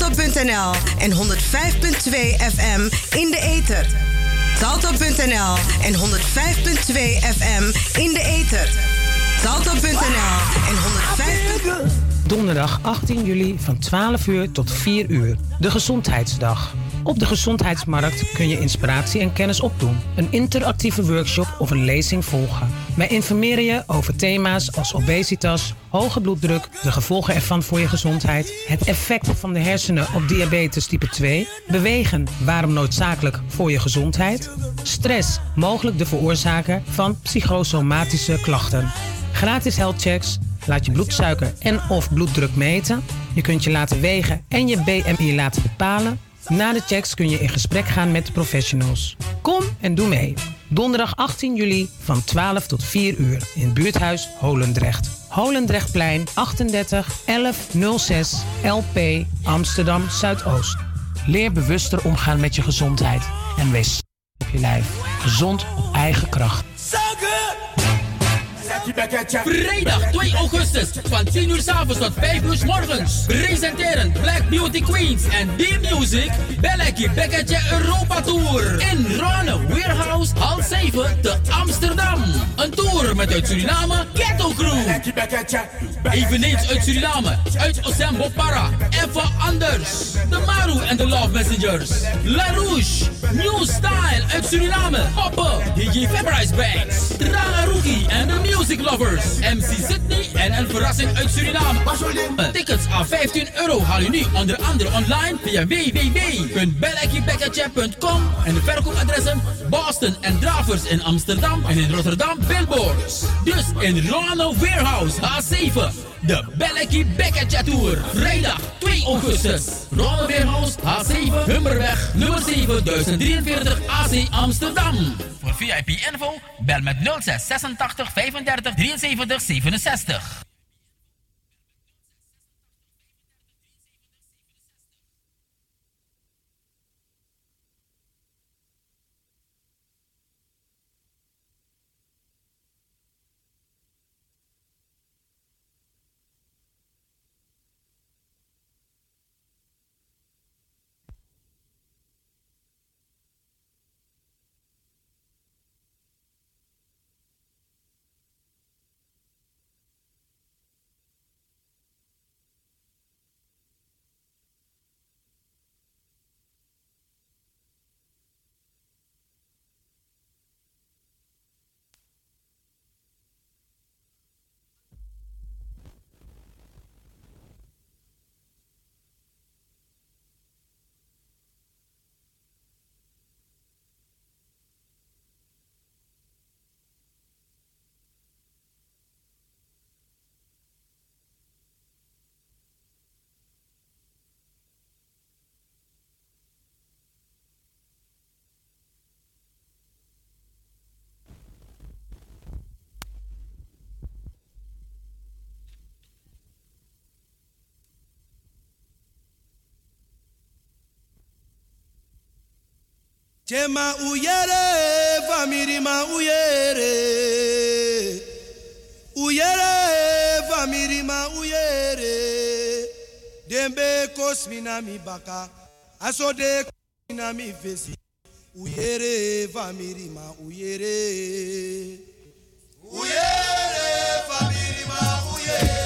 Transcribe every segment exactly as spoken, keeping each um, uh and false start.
Salto punt n l en honderd vijf punt twee F M in de ether. Salto punt n l en honderd vijf punt twee F M in de ether. Salto punt n l en honderd vijf. Donderdag achttien juli van twaalf uur tot vier uur. De Gezondheidsdag. Op de Gezondheidsmarkt kun je inspiratie en kennis opdoen. Een interactieve workshop of een lezing volgen. Wij informeren je over thema's als obesitas, hoge bloeddruk, de gevolgen ervan voor je gezondheid, het effect van de hersenen op diabetes type twee, bewegen, waarom noodzakelijk voor je gezondheid, stress, mogelijk de veroorzaker van psychosomatische klachten. Gratis health checks, laat je bloedsuiker en of bloeddruk meten. Je kunt je laten wegen en je B M I laten bepalen. Na de checks kun je in gesprek gaan met de professionals. Kom en doe mee. Donderdag achttien juli van twaalf tot vier uur in buurthuis Holendrecht. Holendrechtplein achtendertig elf nul zes L P Amsterdam Zuidoost. Leer bewuster omgaan met je gezondheid en wees op je lijf. Gezond op eigen kracht. Vrijdag twee augustus van tien uur 's avonds tot vijf uur 's morgens. Presenteren Black Beauty Queens en D-Music Belleki Bekketje Europa Tour in Ronne Warehouse hal zeven te Amsterdam. Een tour met uit Suriname Ghetto Crew. Eveneens uit Suriname, uit Osembo Para, Eva Anders, de Maru en de Love Messengers, La Rouge, New Style uit Suriname, Poppe, D J Fabrice Banks, Ranga Rookie en de Music Lovers, M C Sydney en een verrassing uit Suriname. Tickets aan vijftien euro haal je nu onder andere online via w w w punt belleki bekketje punt com en de verkoopadressen Boston en Dravers in Amsterdam en in Rotterdam Billboards. Dus in Ronno Warehouse H zeven, de Belleki Bekketje Tour. Vrijdag twee augustus. Ronno Warehouse H zeven, Humberweg, nummer zeven duizend drieënveertig A C Amsterdam. Voor V I P info bel met nul zes zesentachtig vijfendertig drieënzeventig zevenenzestig. Chema uyere, famiri ma uyere. Uyere, famiri ma uyere. Dembe kosmina mi baka, asode kosmina mi vesi. Uyere, famiri ma uyere. Uyere, famiri ma uyere.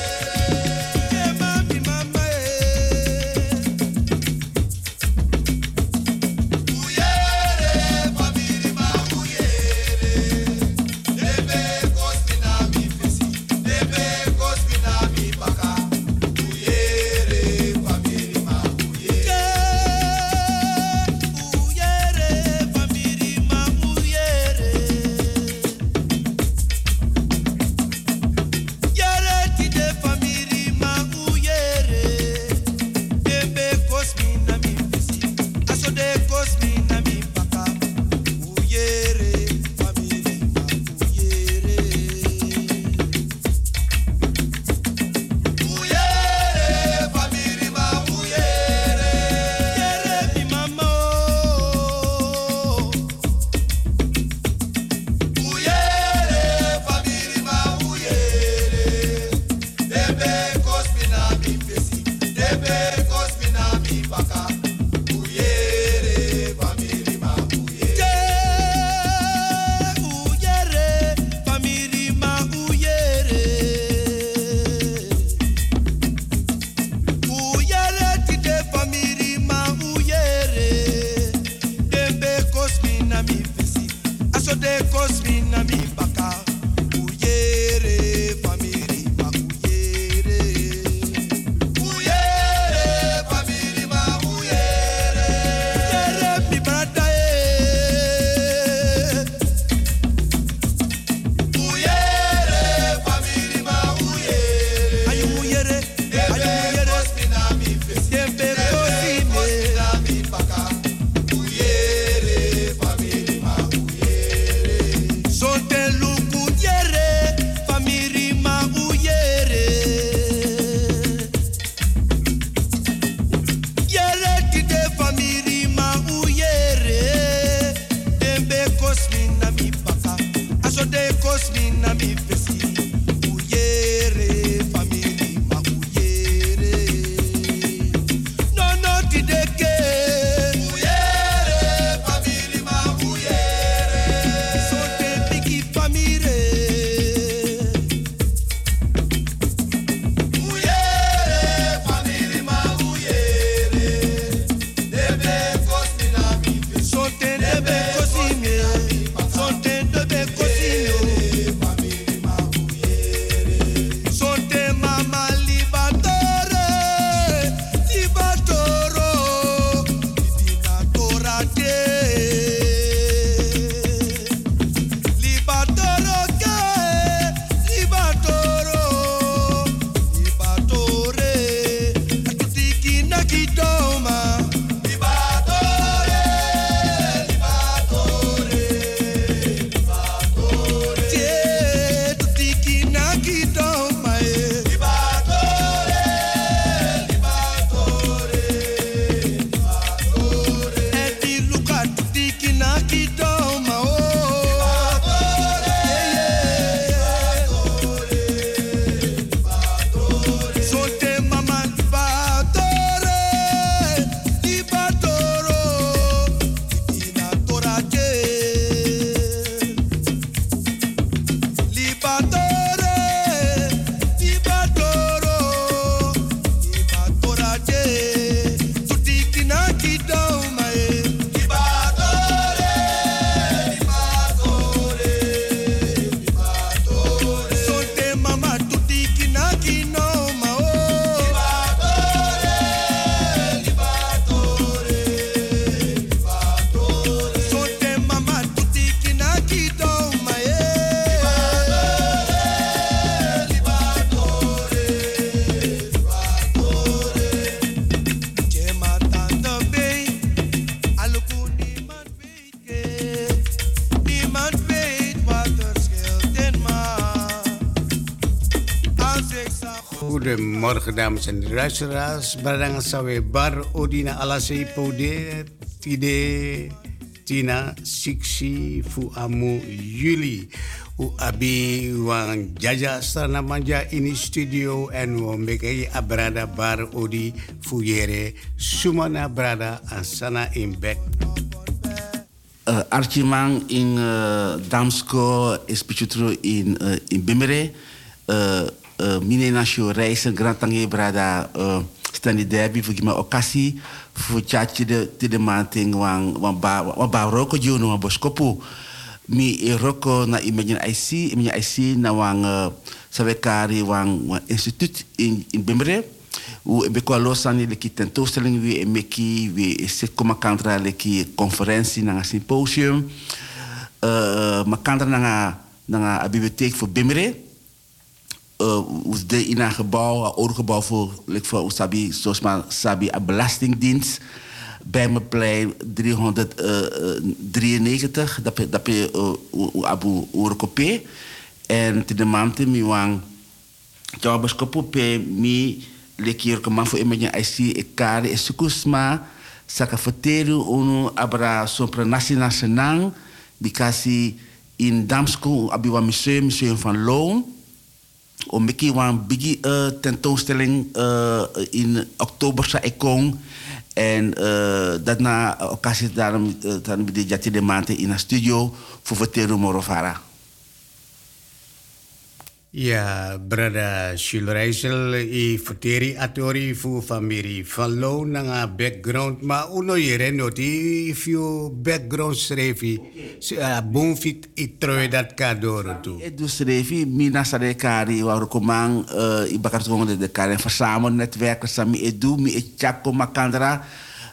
Goedemorgen dames en luisteraars. Barangan sawe bar odina alase pode tide tina siksi fu amu Juli. U abi wan jaja strana manja ini studio en wo mbeke abrada bar odi fu yere sumana brada ansana in bed. Uh, Archimang in uh, Damsko is pichutru in uh, in Bimere. Uh, uh, mine nasio reizen grantange brada uh, standi derby voor gima okasi voor chatje de de de manting wang wang ba wang ba roko juno wang boskopu mi e roko na imagine I C imagine I C na wang uh, savekari wang wang instituut in in Bimere. U be ko losani le ki tentoonstelling wie meki wie se koma kantra le ki conferentie na symposium uh, ma kantra na na bibliotheek voor Bimere uh, us de in een gebouw een oude gebouw voor like voor usabi zoals maar sabi a belastingdienst bij me plein driehonderddrieënnegentig dat je dat je uh, abu urkope en te de mante mi wang jobs kopupe mi lekir kemang fu emenya I C e kare e sukusma saka foteru unu abra sopranasi nasional dikasi in Damsko abiwa museum museum van Loon om meki wan bigi uh, tentoonstelling uh, in oktober sa ekong En uh, daarna occasie daarom dan bij de jati de maand in een studio voor verteren Morovara. Ja, brada Shilreisel i verteri atori fu famiri fallo nanga background ma uno yere noti if you background srefi bonfit i troy dat kadoro tu. E dus srefi mina sare kari wa rokomang i bakar tongo de karen verzamel netwerken sami edu mi e chako makandra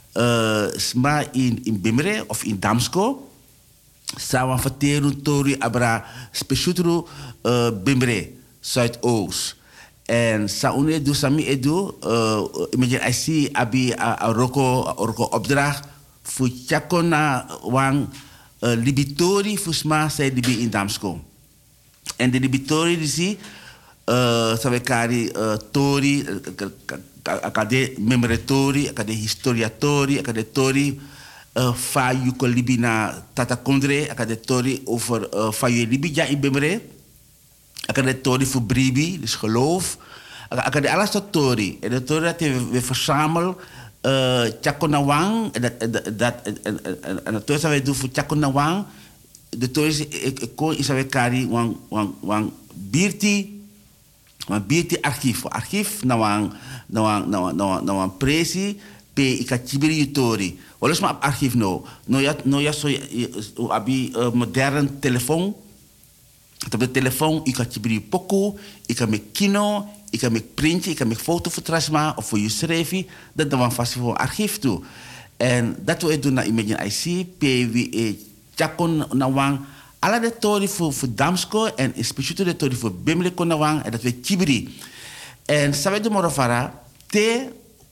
sma in in Bimre of in Damsko. Sawan verteren tori abra speciutru uh, Bimre, Zuidoost. En saune do sami edu, uh, imagine I see abi a, a roko a roko opdracht fu chakona wang uh, libitori fusma say libi in Damsko. En de libitori disi uh, sabe kari uh, tori akade memoratori, akade historiatori, akade tori Uh, fa yuko libi na tata kondre akade tori over uh, fa yu libi ja in Bimre akade tori voor bribi dus geloof akade alles tot tori en de tori dat we verzamel uh, chakonawang en dat dat en de tori dat we doen voor chakonawang de tori is ik kon is we kari wang wang wang birti wang birti archief archief na wang na wang na wang na wang presi pe ikachibiri tori. Alles maar op archief no. No ja no ja so abi uh, modern telefoon. Op de telefoon ik kan je poco, ik kan met kino, ik kan met printje, ik kan met foto voor trasma of voor je schrijven. Dat dan vast voor archief toe. En dat we doen na Imagine I C, P W E, Chakon Nawang, alle de tori voor voor Damsko en speciaal de tori voor Bimle Konawang en dat we Chibri. En sabe de Morovara te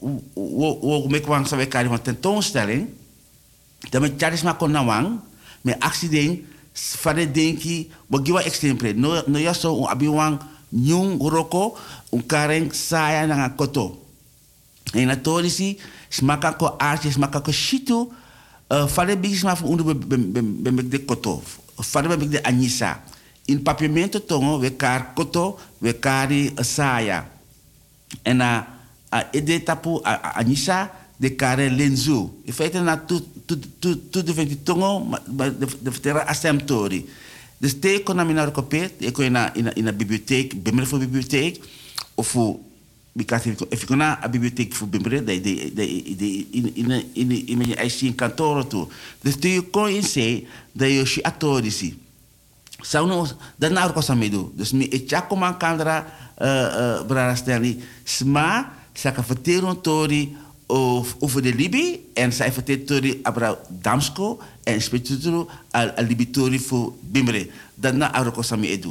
we make wang sabe kari van tentoonstelling dat met charisma kon nawang met accident fade denki bo giwa extreme no no ya so un abiwang nyung roko un karen saya na koto en atorisi smaka ko arche smaka ko shitu fade bigisma fu undu be be de koto fade be de anisa in papiamento tongo we kar koto we kari saya en a a ede tapu a anisa de kare lenzu in feite na tu tu tu tu de venti tongo de de vertera assemtori dus te kon na mina recopet e ko na in in a bibliotheek Bimre voor bibliotheek of voor because if you na a bibliotheek voor Bimre de de de in in in in in I C in kantoor toe dus te kon in say dat je si atori si zou no dan na ko samedo dus mi e chako man kandra uh brara steli sma saka verteren tori over de Libi en zij vertelt tori abra Damsko en speciaal al al Libi tori voor Bimre dat na aroko sami edu.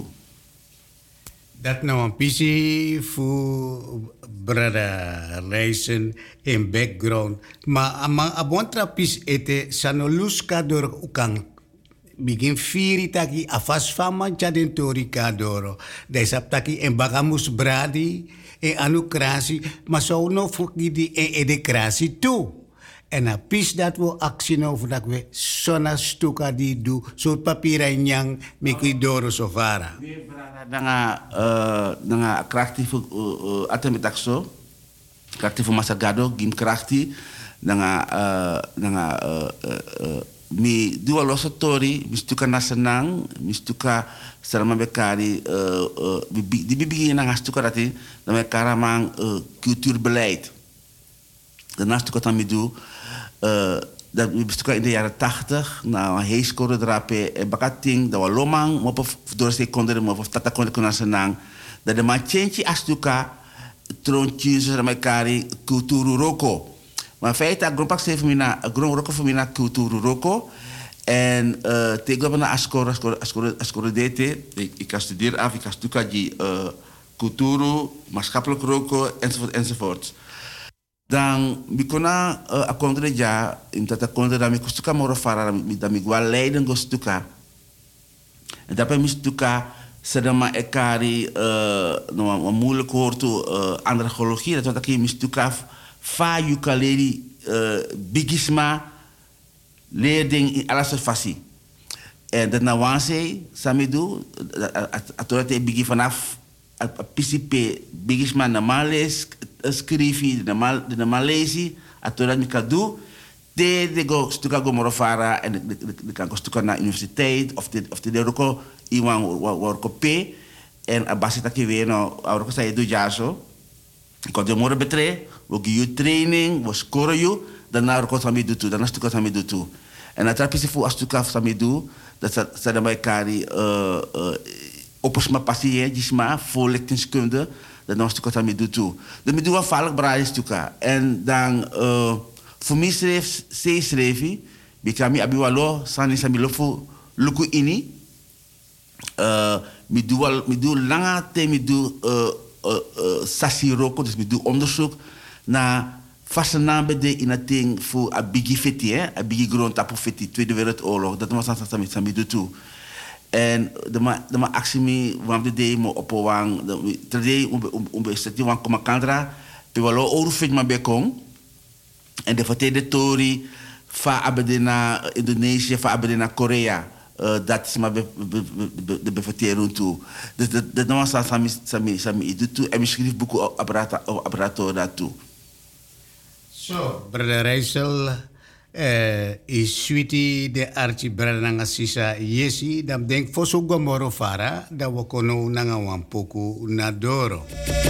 Dat nou een pisi voor brada reizen in background maar amang abontra pis ete sanoluska door ukang begin firi taki afas fama chaden tori kadoro desap taki en bagamus bradi e anu krasi maar zo no fuki di e ede krasi toe en a pis dat we actie no voor dat we sona stuka di do soort papieren nyang meki doro sofara nanga uh, nanga krachtige uh, uh, atemetakso krachtige masagado gim krachti nanga uh, nanga uh, uh, uh, mi dua losa tori mi stuka na senang mi stuka selama bekari uh, uh, di bibi nanga stuka rati na bekara mang uh, cultuurbeleid daarna stuka tami do uh, dat we stuka in de jaren tachtig na een heeskore drape en bakating dat we lomang mo op door se kondere mo op tata kondere na senang dat de machenchi astuka tronchi so na bekari cultuur roko. Maar in feite, ik ben steeds mina, ik ben ook van mina cultuur roko en tegen na ascoro ascoro ascoro ascoro dete, ik kan studeren af, ik kan stukken die cultuur, maatschappelijk roko enzovoort enzovoort. Dan bikona akondre ja, in dat akondre dan ik stuka morofara dan ik wel leiden go stuka. En dat ben ik stuka sedema ekari no moeilijk hoort toe andragologie, dat wat ik mi stuka fa ukulele uh, bigisma leerding in alles fasi en dat na wanse samidu atorate bigi vanaf a pisipe bigisma na males skrifi na mal de na malesi Atoda mi kan doen. De de go stuka go morofara en de de kan go stuka na universiteit of de of de de roko iwan worko pe en abasita ki we no awroko sa edu jaso. Ko de moro betre, we give you training, we score you, dan na roko sami do tu, dan stuka sami do tu. En atrapisi fu astuka sami do, dat sa sa da mai kari eh uh, opposma passie gisma voorlichtingskunde, dan na stuka sami do tu. De mi do afalk braai stuka en dan uh, voor mij schreef, zij schreef hij, bekami abiwalo, sani sami lofu luku ini. Uh, mi doe mi doe lange tijd, mi doe uh, uh, uh, sassi roko, dus mi doe onderzoek naar vaste namen de in het ding voor a bigi feti, hè, a bigi grond tapu feti, Tweede Wereldoorlog, dat was dan sami sami doe toe. En de ma de ma actie mi wam de day mo opowang, de trede umbe umbe stati wan komakandra, pe walo oru fit ma bekong. En de vertelde tori van abedena Indonesië, van abedena Korea. Uh, dat is maar de beverteren toe. Dus dat was sami sami sami itu toe. En misschien schreef boeken apparato daartoe. Zo, brother Rijssel, uh, is sweetie de archi brother nga sisa yesi. Dan denk voor zo gomoro fara, dat we kono nanga wampoku nadoro.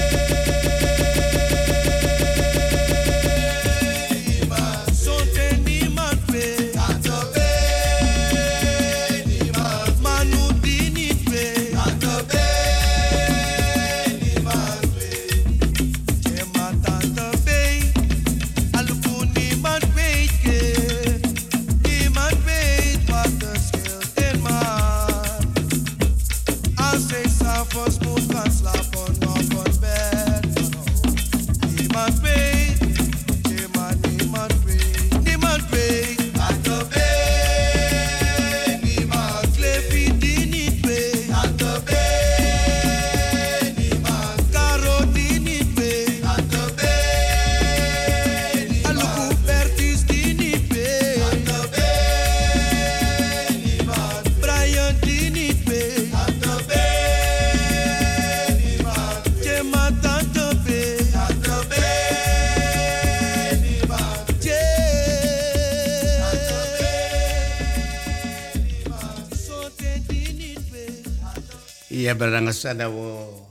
Ya barang sada wo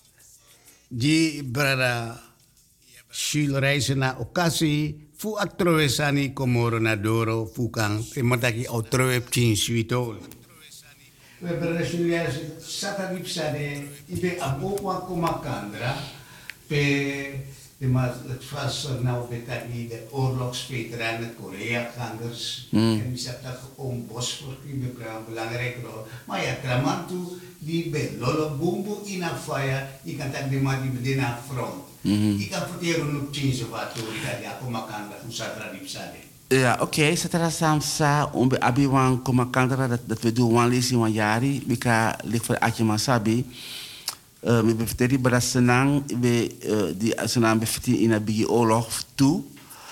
di brada Shil reizen na okasi fu atrovesani Comoro na Doro fu kan temotaki otrove chin suito. We brada Shil sata dipsade ibe abokwa komakandra pe de mas het was nou betaille de oorlogsveteranen Korea-gangers en die zat dat om Bosfor die belangrijk rol. Maar ja, tramantu die be lolo bumbu ina fire, ik kan tak de maar die bedena front. Ik kan vertellen op tien wat door die aku makan dat usatra dipsade. Ja, oké, okay. Setelah samsa umbe abiwan komakandra dat dat we doen wan lesi wan jari, bika lik voor atje masabi. Uh, me befteri bada senang be uh, di senang befti ina bigi oorlog toe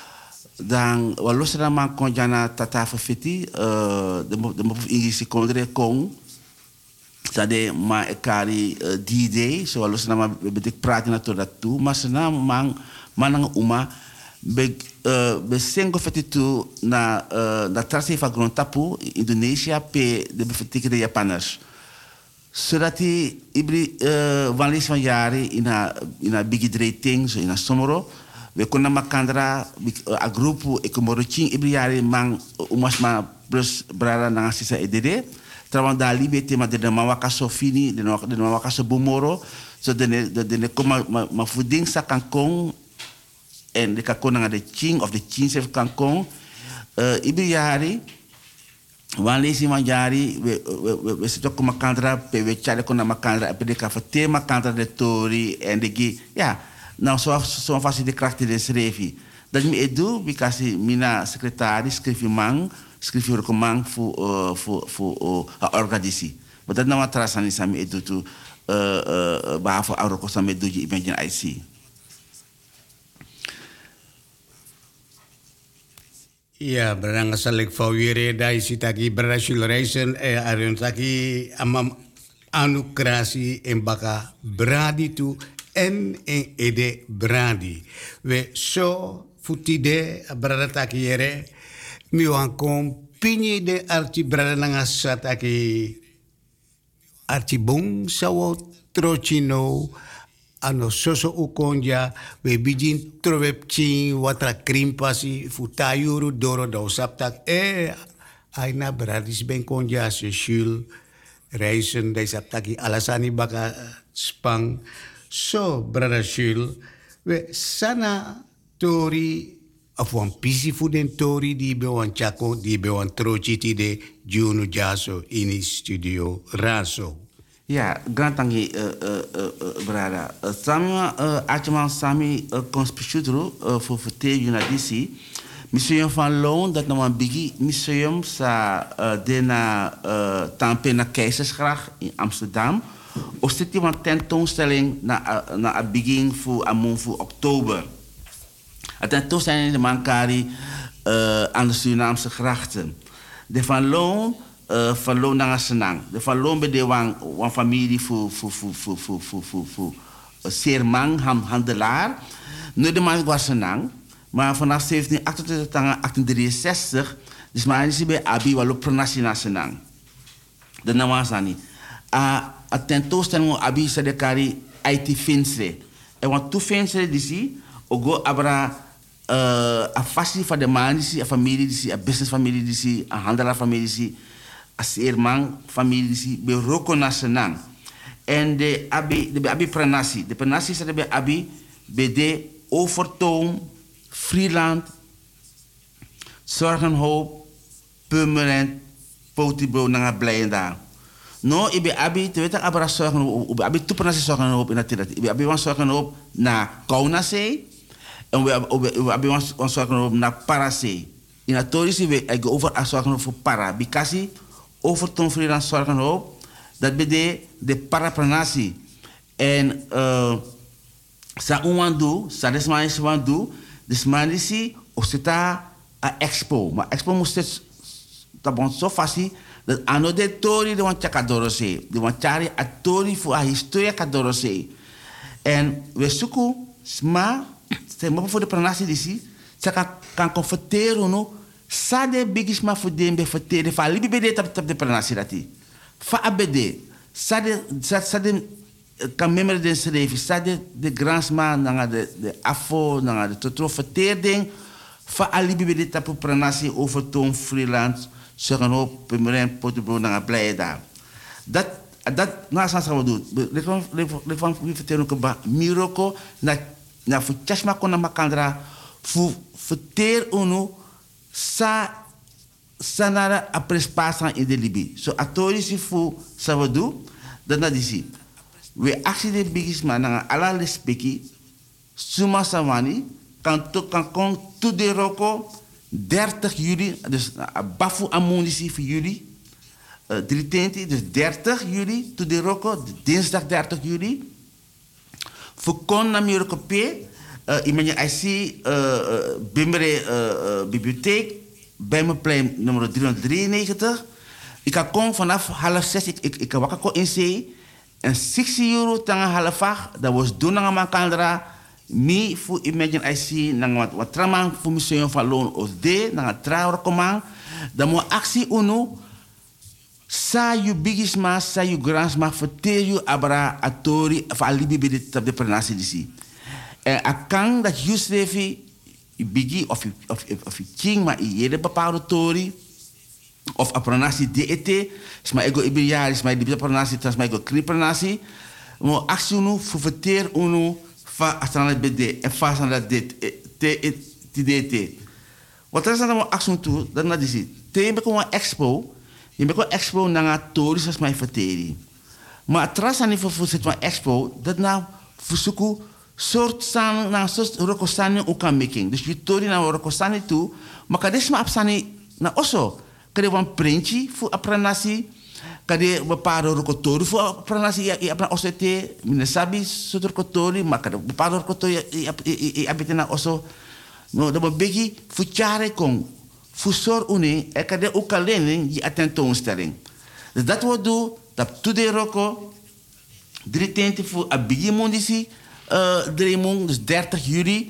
dan walos na man kon jana tata fiti uh, de de mo ingisi kondre kong sade ma ekari uh, D-Day so walos na ma betik prati na to dat toe maar senang man manang uma be uh, be sengo fiti tu na uh, na trasi fa grond tapu Indonesia pe de befti de Japaners zodat hij ibri uh, wanneer van jaren in een in een big rating zo in een somoro we kunnen makandra a grupo e Comoro ching ibri jaren mang umasma plus brada na sisa edede trawan dali be tema de de mawaka sofini de de mawaka so bomoro so de de de koma ma fuding sa kankong en de kakona de ching of de ching se kankong uh, ibri jaren wanneer si manjari we we we zitten ook makandra pe we chale kona makandra pe de kafete makandra de tori en de gi ja nou zo zo vast de kracht de schrevi dat me edu because mina secretaris schreef man schreef recommand voor voor voor a organisatie maar dat nou atras aan is aan me edu tu eh eh ba voor auro kosa me doji imagine I C. Ya, berang salik fawire dai sitaki berhasil reisen eh arun taki amam anukrasi embaka bradi tu en en ede bradi. We so futide brada takiere mi wan kom pinye de arti brada nanga sataki arti bong sawo trochino ano soso ukonja we bijin trovepchin watra krimpasi futayuru doro do saptak e aina bradis ben konja se shul reisen de saptaki alasani baka spang so brada shul we sana tori of wan pisi fu den tori di be wan chako di be wan trochiti de Juno Jaso in studio Raso. Ja, grand tangi uh, uh, uh, brada. Uh, sami uh, atjeman sami uh, conspiciutro uh, voor vertel je naar disi. Museum van Loon dat nou een bigi museum sa uh, de na uh, tampe na Keizersgracht in Amsterdam. Of zit die een tentoonstelling na uh, na een begin voor amon voor oktober. Het tentoonstelling in de Mankari uh, aan de Surinaamse grachten. De Van Loon uh, Van Loon naar Senang. De Van Loon bij de wan, wan familie voor voor voor voor voor voor voor voor Seermang handelaar. Nu de man was Senang, maar vanaf zeventien achtentwintig tot achttien drieënzestig, dus maar is bij Abi wel op pronasi naar Senang. De naam was aan niet. A tentoonstelling Abi sadekari I T Finsre. En want toe Finsre die zie, ogo abra Uh, a fasi van de man die a familie die a business familie die a handelaar familie die a seerman familie die be roko na Senang. En de abi de abi pranasi de pranasi is de abi be de overtoom Freeland Zorgenhoop Purmerend Potibro na blijven daar. No ibe abi te weten abra Zorgenhoop abi tu pranasi Zorgenhoop in dat ibe abi wan Zorgenhoop na Kaunasee. En we hebben ons zorgen naar Parasee. In het toerisme we gaan over aan zorgen voor para. Because over ton freelance zorgen op dat bij de de parapranasi. En uh, sa umandu, sa desmani si wandu, desmani si osita a expo. Maar expo moest het tabon zo fasi dat ano de tori de wan chakadorose, de wan chari a tori voor a historia kadorose. En we zoeken sma se mo voor de pranasi disi sa kan kan converteren no sa de bigisma voor de be verteren fa libi be de tap tap de pranasi dati fa abede sa de sa sa de kan member de schrijven sa de de grandsma na de de afo na de totro vertering fa alibi be de tap pranasi over toon freelance zeggen op Purmerend Potibro na blij daar dat dat na sa sa doen le le le van verteren ko ba miroko na na fu chashma kona makandra fu verteer uno sa sanara a prespasan in de libi so atori si fu savadu dat na disi we actie de bigisma na ala lespeki suma samani kan to kan kon to de roko dertig juli dus bafu amunisi voor juli uh, drietenti dus dertig juli to de roko dinsdag dertig juli voor kon na Miroko P, uh, imanje I C uh, uh, Bimere uh, uh, bibliotheek, bij mijn plein nummer driehonderddrieënnegentig. Ik kan komen vanaf half zes, ik, ik, ik kan wakker in zee. En zestig euro tanga half acht, dat was doen na mijn kandra. Mi voor imanje I C, na wat wat traman voor museum van Loon of D, na het trouwer komen. Dan moet actie uno. Sa you bigisma, sa you grandsma, vertel you abra atori of alibi bij de de pranasi disi. En akang dat you schreef bigi of of of king maar je de bepaalde tori of a pranasi det, sma ego ibiar, sma de pranasi, sma ego kri pranasi. Mo actionu fu vertel uno fa astrale bede en fa san dat dit te det. Wat er dan mo action toe, dan na disi. Te be ko expo. Je bent wel expo naar tories als mij verteren. Maar trouwens aan die vervoer van expo, dat nou verzoeken soort san na soort rokosani ook kan making. Dus je tori naar rokosani toe, maar kan deze maar absani na osso. Kan je een printje voor apranasi, kan je bepaalde rokotori voor apranasi je apran osso te, mine sabi soort rokotori, maar kan je bepaalde rokotori je abite na osso. No, dat begi voor jaren kom. Voor zorg une, ik kan de ook alleen je tentoonstelling. Dus dat wordt doen, dat to de roko, drie tenten voor a bigi mondisi, drie mond, dus dertig juli,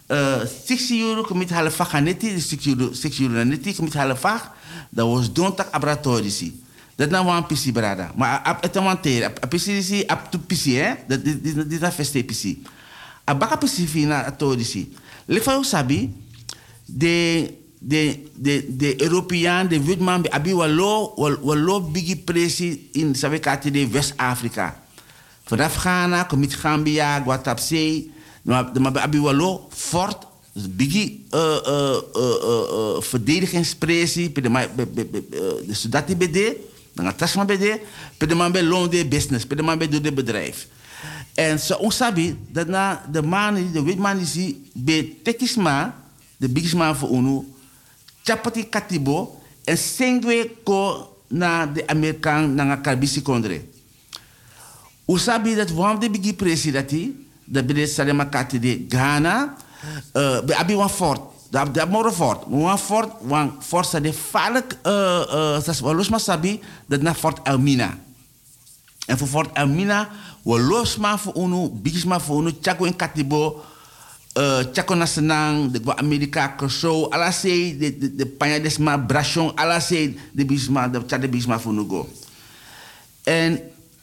uh, six euro commit half vaganeti, six euro, six euro neti commit half vag. Dat was don't tak abratorisi. Dat nou een pc brada. Maar ap het een teer, ap pc is ap to pc hè. Dat dit dit dit feste pc. Abaka pc fina atorisi. Le fa sabi de de de de Europeaan, de witman be abi walo walo bigi presi in sabe kati de West Afrika. Vanaf Ghana, komit Gambia, Guatapse, de maar abi walo fort bigi uh, uh, uh, uh, verdedigingspressie pe de ma de studati bede, dan tasma bede, pe de man be loon de business, pe de man be do de bedrijf. En zo so, sabi dat na de man de witman is be tekisma de bigisma voor unu chapati katibo en sengwe ko na de Amerikaan na karbisi kondre. Usabi dat waarom de bigi presidenti dat bede salema kati de Ghana uh, be abi wan fort dat dat moro fort wan fort wan força de falk uh uh sas walos masabi dat na fort Elmina en voor fort Elmina walos ma voor unu bigisma voor unu chako en katibo Uh, Chako na senang de Amerika Koso ala sei de de, de panya desma brachon ala sei de bisma de chade bisma funugo en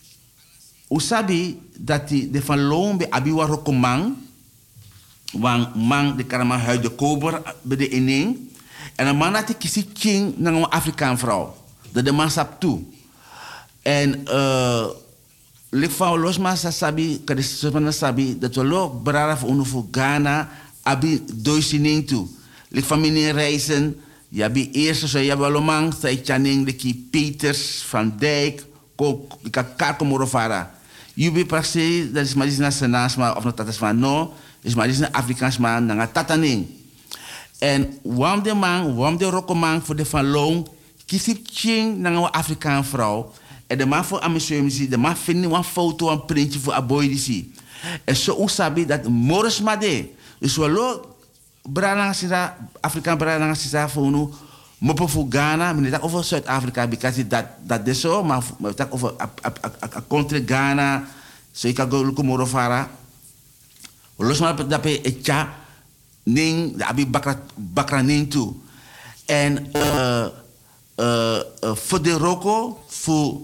usabi dat die de van lombe abiwa rokomang wang mang de karama huid de kober bij de ening en een man dat ik kisi king na een Afrikaan vrouw dat de man sap toe en uh, lek van los maar sabi kade sosman sabi dat we lo brara voor unu voor Ghana abi doisining toe lek van meneer reizen ja bi eerst zo ja wel mang sai chaning de ki Peters van Dijk ko ka ka morovara yubi praxe dat is maar is na senas maar of not dat is van no is maar is na Afrikaans man na tataning en wam de man wam de rokomang voor de van long kisip ching na een Afrikaan vrouw. En de man voor Amissuemisi, de man vindt een foto, een printje voor Aboydisi. En zo usabi dat Morris Made. Dus we lo brana sisa Afrikaan brana sisa voor nu, mopo voor Ghana, maar niet over Zuid-Afrika, because dat dat de zo, maar dat over a country Ghana, zo ik ga go luku morofara. We los maar dat pe etja ning, dat abi bakra bakra ning toe. En uh, uh, uh, voor de roko voor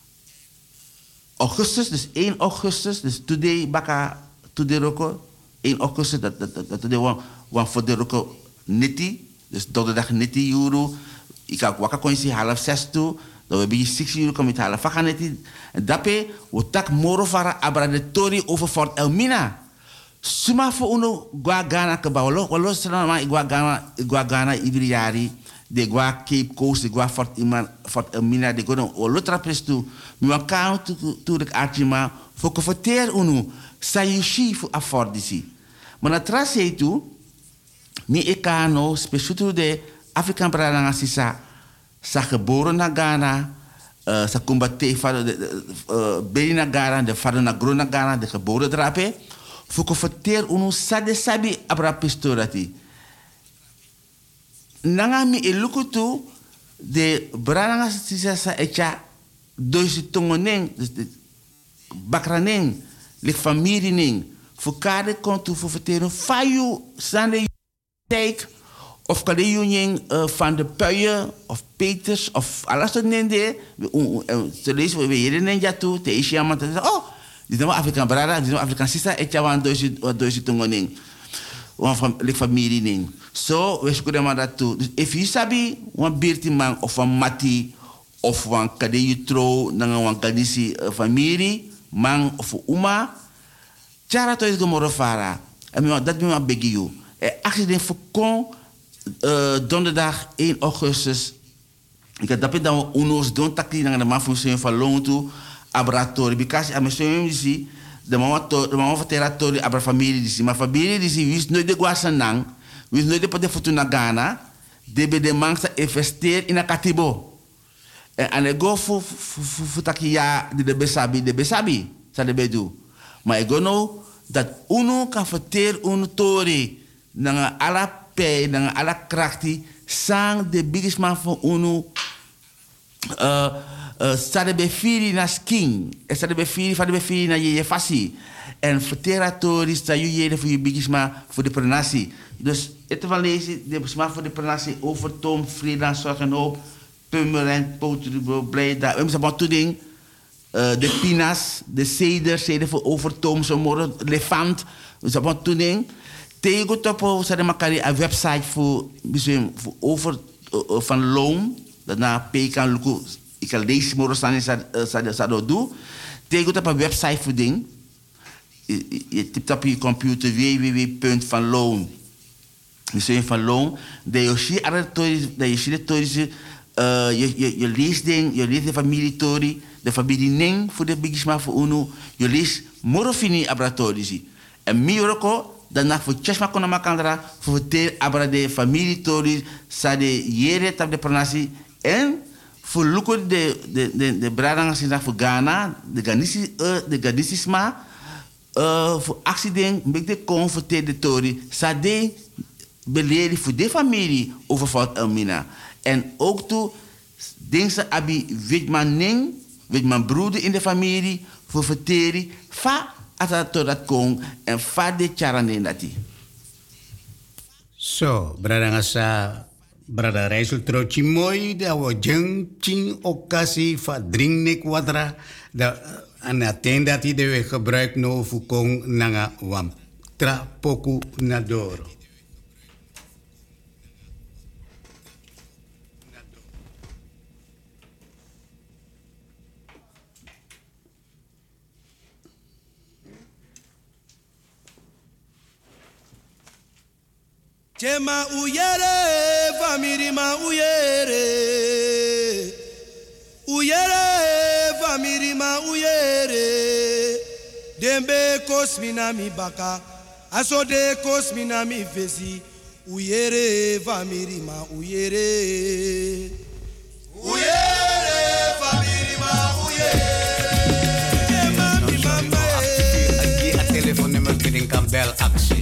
Augustus, dus één augustus, dus today baka today roko één augustus dat dat dat today wan wan voor de roko niti, dus donderdag niti euro. Ik ga waka koinsi half zes toe, dat we bij zes euro komen halen. Vaka niti, en dape we tak moro vara abradatori over Fort Elmina. Suma voor uno gua Ghana kebawlo, walau selama ma gua Ghana gua Ghana iedere jari. De gua Cape Coast, de gua Fort Iman, Fort Elmina, de gua o lotra prestu. Mi wakau tu tu de archima fo converter unu sayushi fu affordisi. Maar na trase tu mi ekano specifiek de Afrikaan brada sisa sa geboren na Ghana, uh, sa kumbate fa de uh, beri na Ghana, de vader na gro na Ghana, de geboren drape. Fo converter unu sade sabi abra pistorati. Nanga mi elukutu de brana sisa sa echa doisi tongoneng bakraneng lik familie ning voor kade kontu voor verteren fayu sande take of kade yuning uh, van de puien of Peters of alles dat nende ze lees we weer in ja toe te is ja te oh dit is nou Afrikaan brada dit is nou Afrikaan sisa echa wan doisi doisi tongoneng wan van lik familie ning. So, we zoeken maar dat toe. Dus if you sabi, wan birti man of wan mati of wan kade you tro na wan kadisi uh, familie man of uma, chara to is gomoro fara. En dat me maar begi you. E accident voorkom uh, donderdag één augustus. Ik heb dat dan unos don takli na de man functie van long toe abratori because I'm saying you see de mama to de mama verteratori abra familie disi, maar familie disi wist nooit de guasanang. We nooit de foto naar Ghana, de be de man investeert in een katibo. En aan de go voor voor takia de de besabi de besabi, sa de bedu. Maar ik nou dat uno kan verteren uno tori na ala pay na ala krachti sang de biggest man van uno uh, Uh, Sade be firi na sking. En sade be firi, fade be firi na je fasi. En voor territories, sta je jede voor je bigisma voor de prenatie. Dus het van lezen, de besma voor de prenatie, overtoom, vrede, zorg en hoop, pummerend, pootrubo, blij, daar. We hebben wat toeding. De pinas, de ceder, ceder voor overtoom, zo morgen, elefant. We hebben wat toeding. Tegen topo, ze hebben een website voor, voor over, uh, van loon. Daarna pekan luku, ik kan deze morgen staan en dat doen. Tegen topo een website voor ding. Je typt op je computer w w w punt van loon. Misschien van loon. Dat je ziet dat je ziet dat je je je leest ding, je leest de familie de familie Ning voor de bigisma voor Uno. Je leest morofini abratorici. En miroko daarna voor chesma kona makandra voor de abra de familie tori sa de jere tap de pronatie en voor luko de de de de bradanga sina voor Ghana de Ghanisi de Ghanisisma. Uh, voor accident, met de confrontatorie, sa de beleden voor de familie overvalt Elmina. En ook toe, denk ze abi witman ning, witman broeder in de familie, voor verteri, fa ata to dat kong en fa de charane dati. Zo, brada ngasa, brada reisul trochi mooi, da wo jeng ching okasi fa drink nek wadra, da en attendi dat hij de weg gebruikt no fukong nanga wam tra poku nadoro. Chema uyere, famiri ma uyere. Uyere, famiri ma uyere. Dembe kosmina mi baka. Aso de kosmina mi vesi. Uyere, famiri ma uyere. Uyere, famiri ma uyere. Chema mi mama. Aquí a telefoonnummer kun je kan bel actie.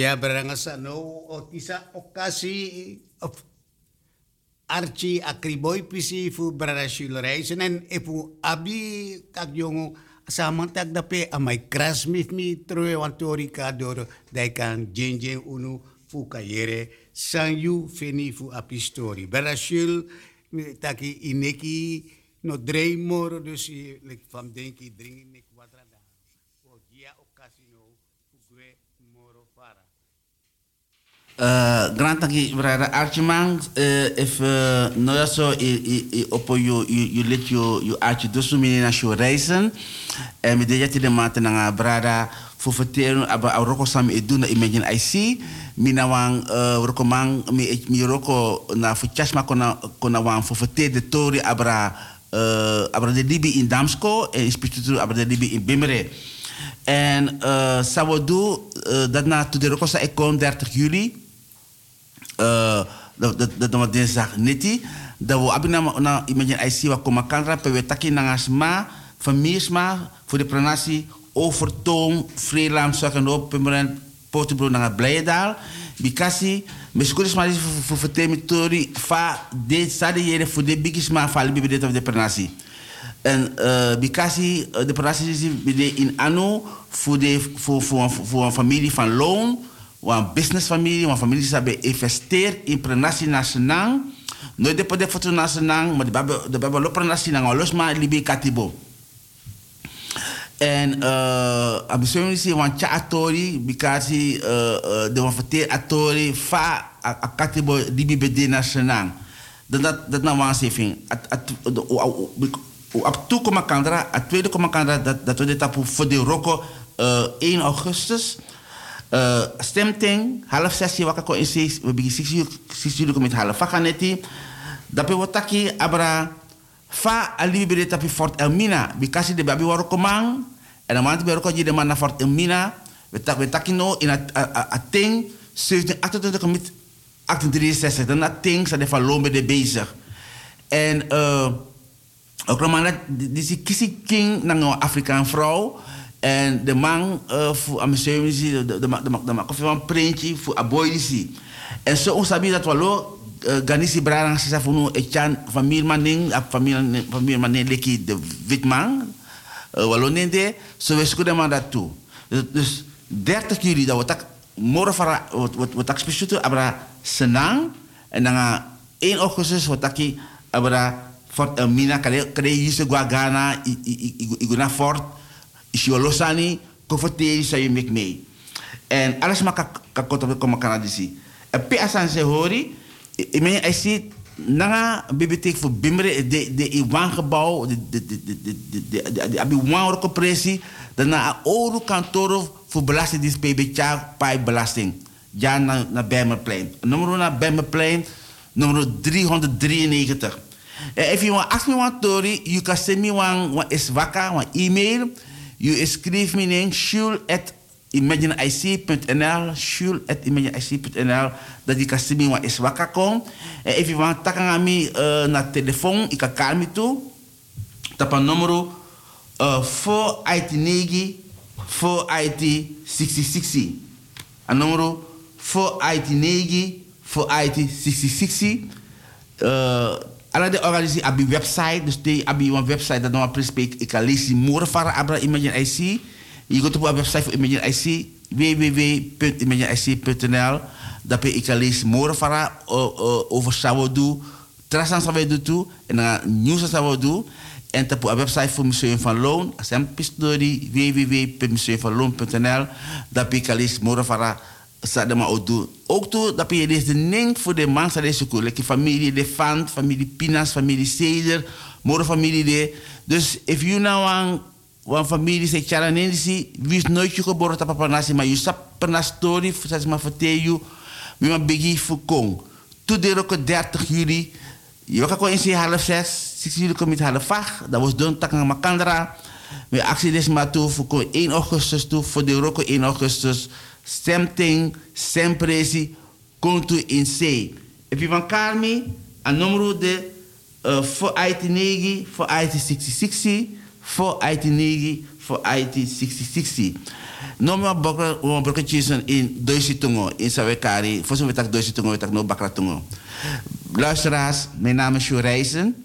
Ja, berangasa no otisa okasi of Archie akriboy pisi fu Bradashil Reisen en efu abi kagyongo sama tagdape amay crash mit mi troe wantori kadoro dai kan jenjen unu fu kayere san yu feni fu apistori. Bradashil taki ineki no drei moro dus like fam denki dringi nek watrada. O gia okasino fu gue moro fara. Uh, Grand tanki brada Archimang uh, if uh, no ya so i i i opo you you you let you you archi dosu mini na show reisen en me deja ti de mate na brada fu verteren aba roko sam e duna imagine I see mina wang uh, roko mang mi mi roko na fu chasma kona kona wang fu verter de tori abra uh, abra de libi in Damsko en instituut abra de libi in Bimere en uh, sawodu uh, dat na to de roko sa ekon dertig juli Uh, dat dat dat wat dinsdag niti dat we abina na imagine I see wa komakandra pe we taki nangasma familiesma voor de pronasi overtoom freelance zaken op permanent portebro na Blijdaal bikasi meskuris maar voor voor temitori fa de sade yere voor de bigisma fa libi de de pronasi en uh, bikasi de pronasi is in anu voor de voor voor voor een familie van loon een businessfamilie, een familie die investeert in prenasi nasional. Nooit de pode foto nasional, maar de babe de babe lo prenasi na los ma libi katibo. En uh, abisemi si wan cha atori bikasi uh, de wan fete atori fa a katibo libi bede nasional. Dat dat dat na wan saving. At at op toe kom kandra, at tweede kom kandra dat dat we tapu voor de roko één augustus. Uh, stemting, half zes waka ko in zes, we beginnen zes juli met half vakaneti. Dape wataki abra fa alibere tapi Fort Elmina, bikasi de babi waro komang, en dan want bero ko jide man na Fort Elmina, we tak we taki no in a a ting zeventien achtentwintig met achttien drieënzestig, dan dat ting sa de van lombe de bezig. En uh, ook romana die kisi king na een Afrikaan vrouw. En de man uh, voor amusement, de de de de man koffie van printje voor aboyisi. En zo onsabi dat walo ganisi brarang sisa funu echan familie maning ap familie familie maning leki de witman walo nende zo we skuda man dat toe. Dus dertig juli dat wat morgen voor wat wat tak speciaal abra senang en dan één augustus wat taki abra Fort Elmina kare kare yise guagana iguna fort Isiolosani, kofoteri sa je mek mee. En alles maar kakot op de Canadisi. En pe asan se hori, ik meen, ik zie, nanga bibliotheek voor Bimere, de de Iwan gebouw, de de de de de de de de abi wan compressie, daarna een ouro kantoor voor belastingdienst P B Tja, bij belasting. Ja, naar naar Bijmerplein. Nummer naar Bijmerplein, nummer driehonderddrieënnegentig. If you want ask me one story, you can send me one one iswaka, one email. You schrijf me in shul at imagine-ic punt n l, shul at imagine-ic punt n l, dat je kan zien wat is wakker kom. En if you want takken aan mij uh, naar telefoon, ik kan kalm me toe. Tap een nummer uh, voor I T negen, voor I T zesenzestig. Een nummer voor I T negen, voor I T zesenzestig. Uh, Alla de organisatie heb een website, dus die heb een website dat nog prespreek. Ik kan lezen morgen van Abra Imagine I C. Je gaat op de website van Imagine I C, w w w punt imagine i c punt n l. Dat ik kan lezen morgen van uh, uh, over Sawodu, Trasan Sawodu toe en dan nieuws Sawodu. En op de website van Museum van Loon, als een pistori, w w w punt museum van loon punt n l. Dat ik kan lezen morgen van sa ma odu ook toe dat je deze ning voor de man sa deze koel like familie de fan familie Pinas familie Seder moro familie de dus if you now one one familie se chara nensi wis nooit je geboren op papa nasi maar je sap per na story voor ma vertel you mi ma bigi fu kong toe de roko dertig juli je kan gewoon in half zes zes juli kom met half vach dat was doen tak ma kandra we actie des ma toe voor één augustus toe voor de roko één augustus Stemting, sempresi, kontu in C. If you want Carmi, een nummer de uh, voor I T negen, voor I T zesenzestig, voor I T negen, voor I T zesenzestig. No me bakra o bakra chisen in Doisi Tungo in Sawekari. Voor zo'n wetak Doisi Tungo wetak no bakra Tungo. Luisteraars, mijn naam is Jo Rijzen.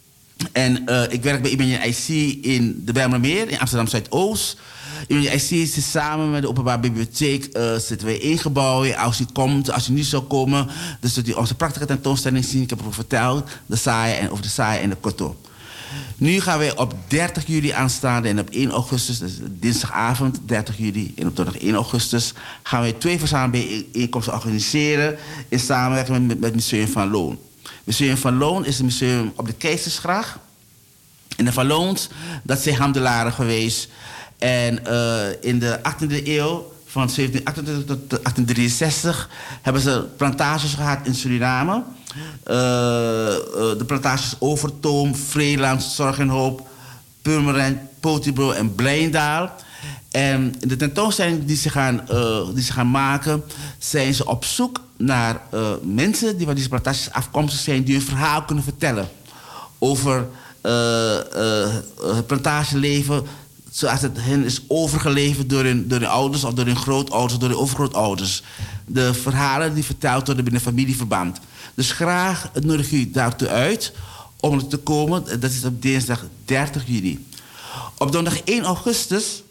En uh, ik werk bij I B N I C in de Bijlmermeer in Amsterdam Zuidoost. I B N I C is samen met de Openbare Bibliotheek uh, zitten wij ingebouwd. Als u komt, als u niet zou komen, dan zult u onze prachtige tentoonstelling zien. Ik heb erover verteld, de saaien en over de saaien en de koto. Nu gaan wij op dertig juli aanstaande en op één augustus, dus dinsdagavond dertig juli en op donderdag één augustus, gaan wij twee verzamelbijeenkomsten organiseren in samenwerking met, met het Museum van Loon. Museum van Loon is een museum op de Keizersgracht. En de Van Loons, dat zijn handelaren geweest. En uh, in de achttiende eeuw, van zeventien achtentwintig tot achttien drieënzestig, hebben ze plantages gehad in Suriname. Uh, uh, de plantages Overtoom, Vreeland, Zorgenhoop, Purmerend, Potibro en Blijndaal. En in de tentoonstelling die ze gaan, uh, die ze gaan maken, zijn ze op zoek naar uh, mensen die van deze plantages afkomstig zijn, die hun verhaal kunnen vertellen over uh, uh, het plantageleven zoals het hen is overgeleverd door hun, door hun ouders of door hun grootouders of door hun overgrootouders. De verhalen die verteld worden binnen familieverband. Dus graag nodig u daartoe uit om er te komen. Dat is op dinsdag dertig juli. Op donderdag één augustus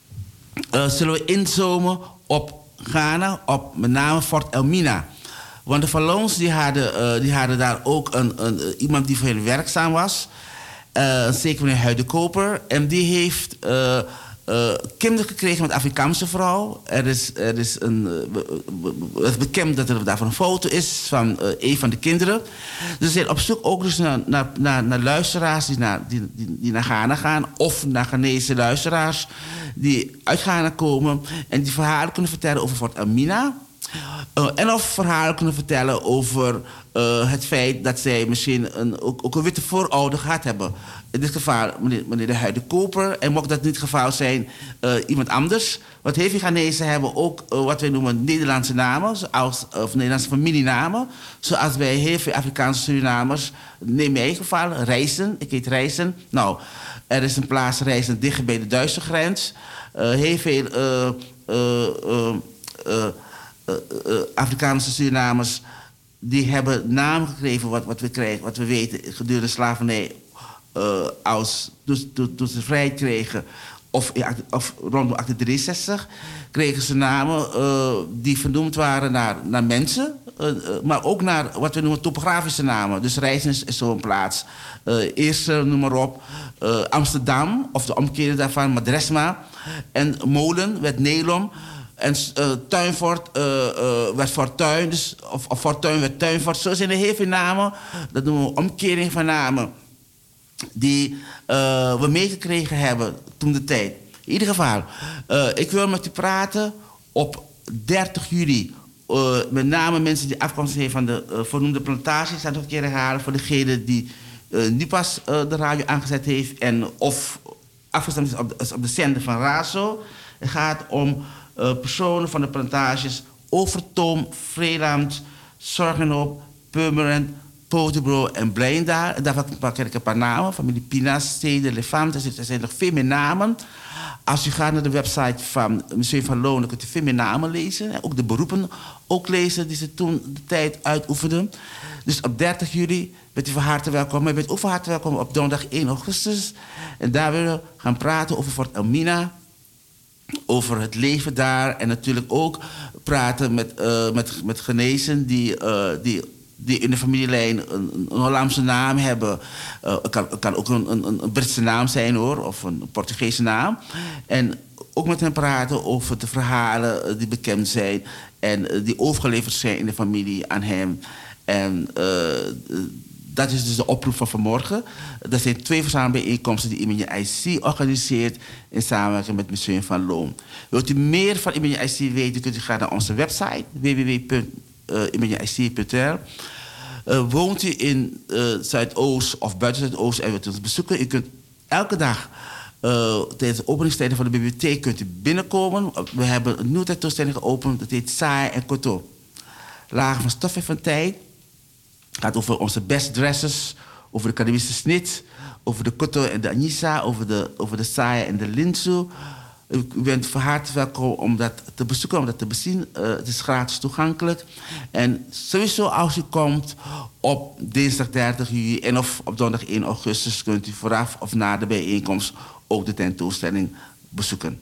uh, zullen we inzoomen op Ghana, op met name Fort Elmina. Want de Van Loons die hadden, uh, die hadden daar ook een, een, uh, iemand die voor hen werkzaam was. Uh, zeker meneer Huidekoper. En die heeft uh, uh, kinderen gekregen met Afrikaanse vrouw. Er is, er is een, uh, het is bekend dat er daarvan een foto is van uh, een van de kinderen. Dus ze zijn op zoek ook dus naar, naar, naar, naar luisteraars die naar, die, die, die naar Ghana gaan. Of naar Ghanese luisteraars die uit Ghana komen. En die verhalen kunnen vertellen over Fort Elmina. Uh, en of verhalen kunnen vertellen over uh, het feit dat zij misschien een, ook, ook een witte voorouder gehad hebben. In dit geval meneer, meneer de Huidekoper. En mocht dat niet het geval zijn, uh, iemand anders. Want heel veel Ghanese hebben ook uh, wat wij noemen Nederlandse namen. Zoals, of Nederlandse familienamen. Zoals bij heel veel Afrikaanse Surinamers. Neem mijn eigen geval, Rijssen. Ik heet Rijssen. Nou, er is een plaats Rijssen dicht bij de Duitse grens. Uh, heel veel... Uh, uh, uh, uh, Uh, uh, Afrikaanse Surinamers die hebben namen gekregen wat, wat we krijgen, wat we weten gedurende slavernij uh, als toen, toen, toen ze vrijheid kregen of, of rondom achttien drieënzestig kregen ze namen uh, die vernoemd waren naar, naar mensen, uh, uh, maar ook naar wat we noemen topografische namen. Dus Rijssen is, is zo'n plaats. Uh, eerst uh, noem maar op uh, Amsterdam of de omkering daarvan Madresma en Molen werd Nelom. En uh, Tuinfort uh, uh, werd Fortuin, dus, of, of Fortuin werd Tuinfort. Zo zijn er heel veel namen. Dat noemen we omkering van namen. Die uh, we meegekregen hebben toen de tijd. In ieder geval, uh, ik wil met u praten op dertig juli. Uh, met name mensen die afkomstig zijn van de uh, vernoemde plantages. Ik zal nog een keer herhalen voor degene die uh, nu pas uh, de radio aangezet heeft. En of afgestemd is op de, op de zender van Razo. Het gaat om... Uh, personen van de plantages Overtoom, Vreeland, Zorgenhoop, Purmerend, Potibro en Blijndaal. En daarvan pak ik een paar namen. Familie Pinas, Steden, Lefant. Er zijn nog veel meer namen. Als u gaat naar de website van het Museum van Loon, dan kunt u veel meer namen lezen. En ook de beroepen ook lezen die ze toen de tijd uitoefenden. Dus op dertig juli bent u van harte welkom. Maar u bent ook van harte welkom op donderdag één augustus. En daar willen we gaan praten over Fort Elmina. Over het leven daar en natuurlijk ook praten met, uh, met, met Ghanezen die, uh, die, die in de familielijn een, een Hollandse naam hebben. Uh, het kan, het kan ook een, een, een Britse naam zijn hoor, of een Portugese naam. En ook met hen praten over de verhalen die bekend zijn en uh, die overgeleverd zijn in de familie aan hem. En uh, dat is dus de oproep van vanmorgen. Er zijn twee verzamelbijeenkomsten die I B N I C organiseert in samenwerking met het Museum van Loon. Wilt u meer van I B N I C weten, kunt u gaan naar onze website w w w punt i b n i c punt n l. Uh, woont u in uh, Zuidoost of buiten Zuidoost en wilt u ons bezoeken? U kunt elke dag uh, tijdens de openingstijden van de bibliotheek kunt u binnenkomen. We hebben een nieuwe tentoonstelling geopend, dat heet Saai en Koto. Lagen van stof en van tijd. Het gaat over onze best dressers, over de Caribische snit, over de koto en de anissa, over de, over de saai en de linsu. U, u bent van harte welkom om dat te bezoeken, om dat te bezien. Uh, het is gratis toegankelijk. En sowieso als u komt op dinsdag dertig juli en of op donderdag één augustus... kunt u vooraf of na de bijeenkomst ook de tentoonstelling bezoeken.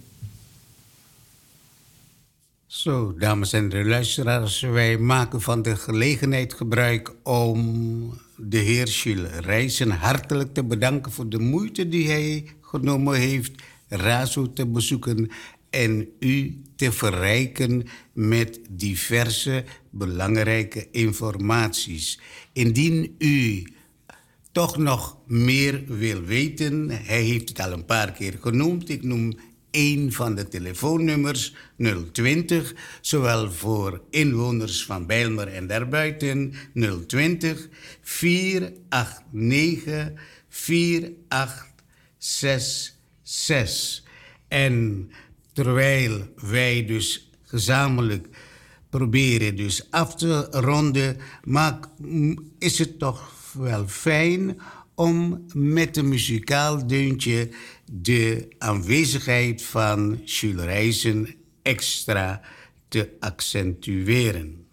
Zo, dames en heren luisteraars, wij maken van de gelegenheid gebruik om de heer Jules Rijssen hartelijk te bedanken voor de moeite die hij genomen heeft Razo te bezoeken en u te verrijken met diverse belangrijke informaties. Indien u toch nog meer wil weten, hij heeft het al een paar keer genoemd, ik noem een van de telefoonnummers nul twintig, zowel voor inwoners van Bijlmer en daarbuiten nul twintig, vier acht negen, vier acht zes zes. En terwijl wij dus gezamenlijk proberen dus af te ronden, maar is het toch wel fijn om met een muzikaal deuntje de aanwezigheid van Jules Rijssen extra te accentueren.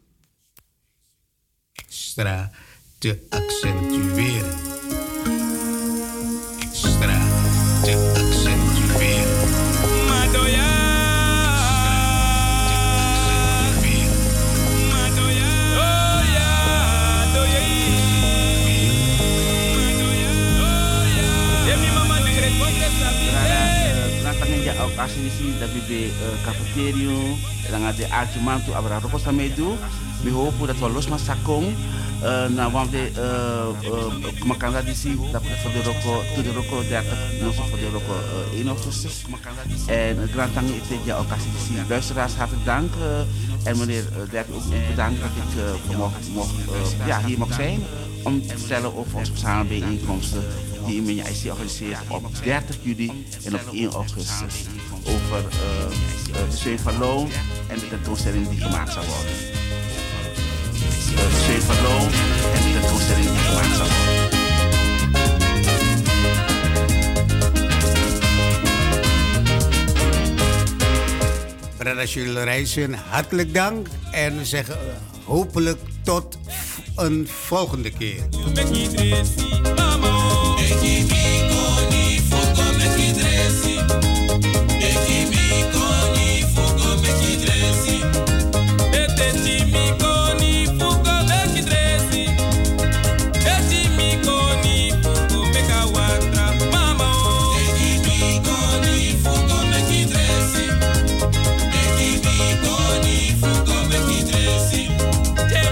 Extra te accentueren. Extra te accentueren. Madoya. Als je ziet dat we de cafeteria dan gaat de argument toe abra roko samen doen. We hopen dat we los maar sakong. Nou, want de makanda die zie dat voor de roko, to de roko dertig, nog voor de roko één augustus. En grand tangi het ja ook als je ziet. Luisteraars hartelijk dank en meneer Dirk ook bedankt dat ik mocht ja hier mag zijn om te vertellen over onze samenbijeenkomsten die in mijn I C organiseert op dertig juli en op één augustus over uh, de Zweef van Loon en de tentoonstelling die gemaakt zal worden. Uh, de Zweef van Loon en de tentoonstelling die gemaakt zal worden. Brada Jules Rijssen, hartelijk dank en we zeggen uh, hopelijk tot een volgende keer.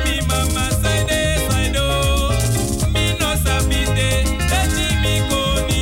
Mama, say this, I know. Me no sabi de, de mi go ni.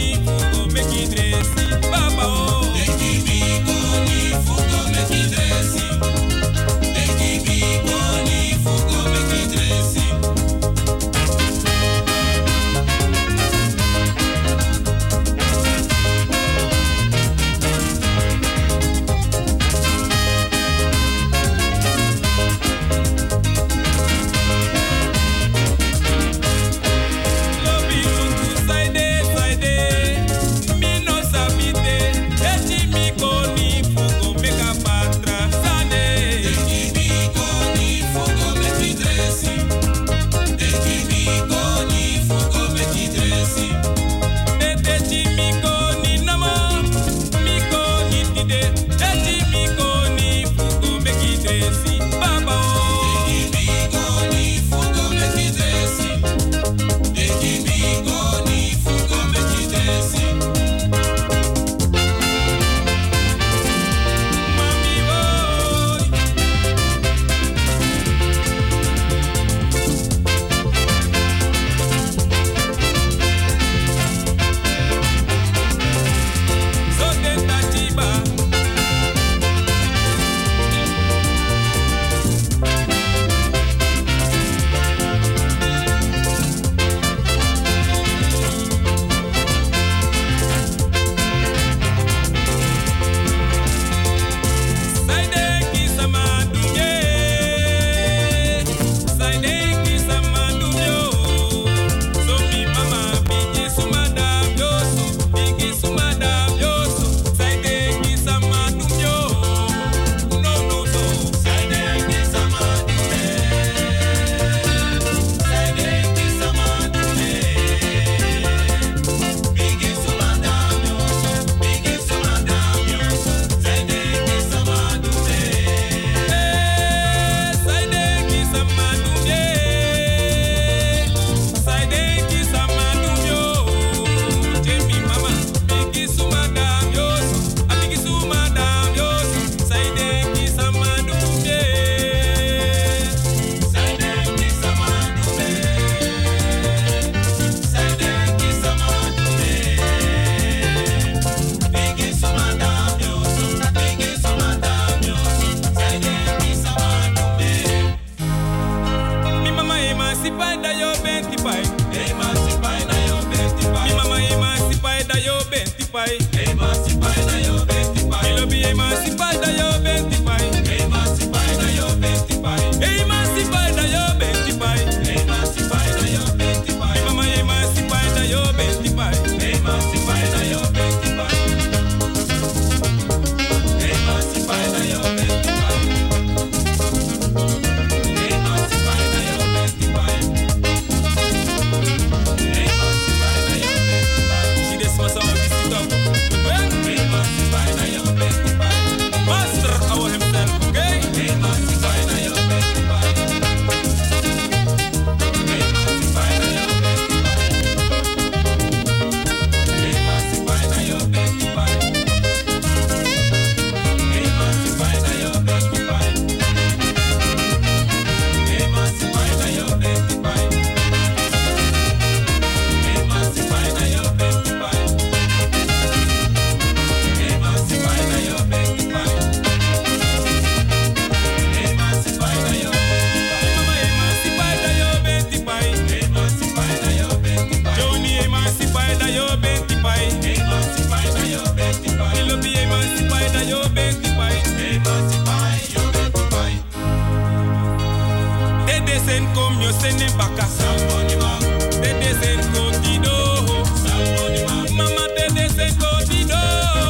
sen kom yo sen en baka. Dede sen contido. Mama dede sen contido.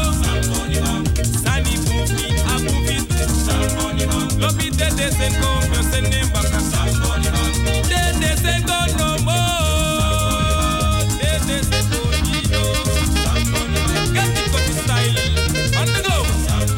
Sani bufi abufi. Lobi dede sen kom yo sen en baka. Dede sen go no more. Dede sen contido. Get the copy style on the go.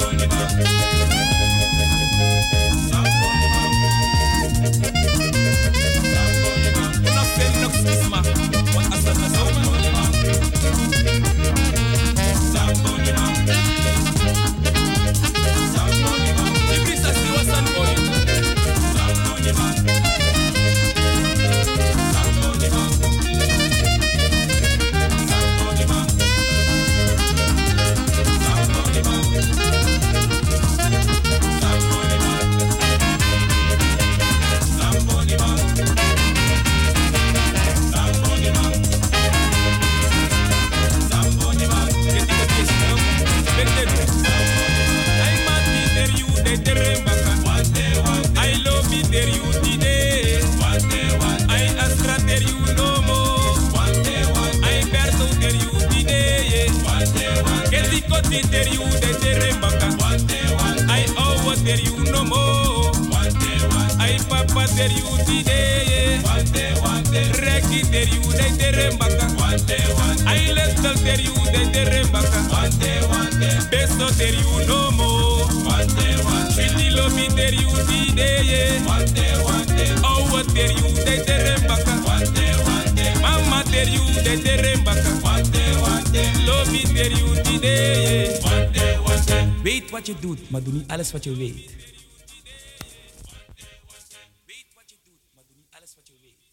Weet wat je doet, maar doe niet alles wat je weet. Weet wat je doet, maar doe niet alles wat je weet.